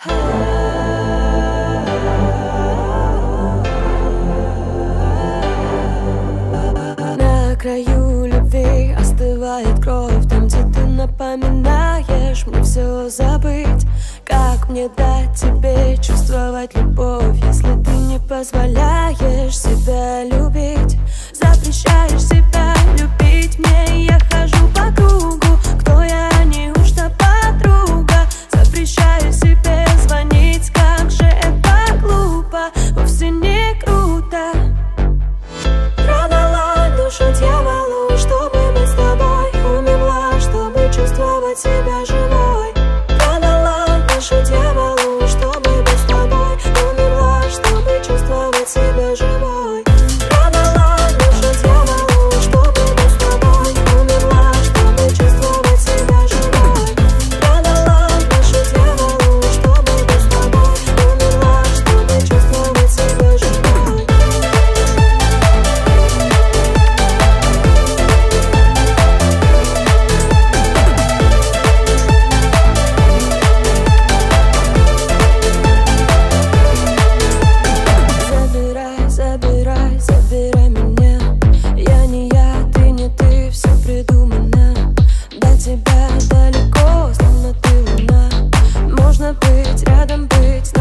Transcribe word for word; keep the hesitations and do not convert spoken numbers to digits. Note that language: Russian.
На краю любви остывает кровь, там, где ты напоминаешь мне все забыть. Как мне дать тебе чувствовать любовь, если ты не позволяешь себя любить? Запрещаешь себя любить мне, я хожу по кругу. Кто я, неужто подруга? Запрещаю себе звонить, как же это глупо, вовсе не круто. Продала душу дьяволу, чтобы быть с тобой. Умерла, чтобы чувствовать себя живой. Продала душу дьяволу, чтобы быть с тобой. Умерла, чтобы чувствовать себя живой. Продала душу дьяволу, чтобы быть с тобой. Умерла, чтобы чувствовать себя живой. Продала душу дьяволу, чтобы быть с тобой. Умерла, чтобы чувствовать себя живой. Забирай, забирай, забирай меня. Я не я, ты не ты, все придумано. До тебя далеко, словно ты луна. Можно быть рядом, быть